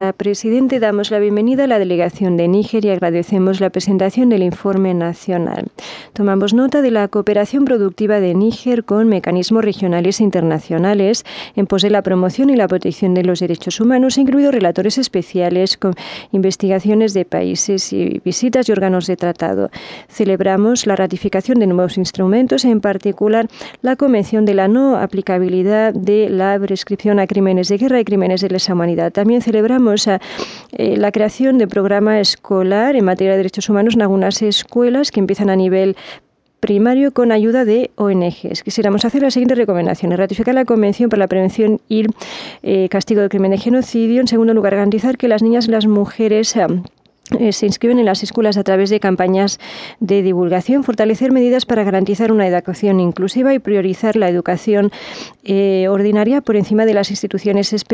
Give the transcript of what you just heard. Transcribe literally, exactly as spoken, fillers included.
Señora Presidente, damos la bienvenida a la delegación de Níger y agradecemos la presentación del informe nacional. Tomamos nota de la cooperación productiva de Níger con mecanismos regionales e internacionales en pos de la promoción y la protección de los derechos humanos, incluidos relatores especiales con investigaciones de países y visitas y órganos de tratado. Celebramos la ratificación de nuevos instrumentos, en particular la Convención de la no aplicabilidad de la prescripción a crímenes de guerra y crímenes de lesa humanidad. También celebramos a, eh, la creación de programa escolar en materia de derechos humanos en algunas escuelas que empiezan a nivel primario con ayuda de O N Ges. Quisiéramos hacer las siguientes recomendaciones. Ratificar la Convención para la Prevención y eh, Castigo del Crimen de Genocidio. En segundo lugar, garantizar que las niñas y las mujeres eh, Eh, se inscriben en las escuelas a través de campañas de divulgación, fortalecer medidas para garantizar una educación inclusiva y priorizar la educación eh, ordinaria por encima de las instituciones especiales.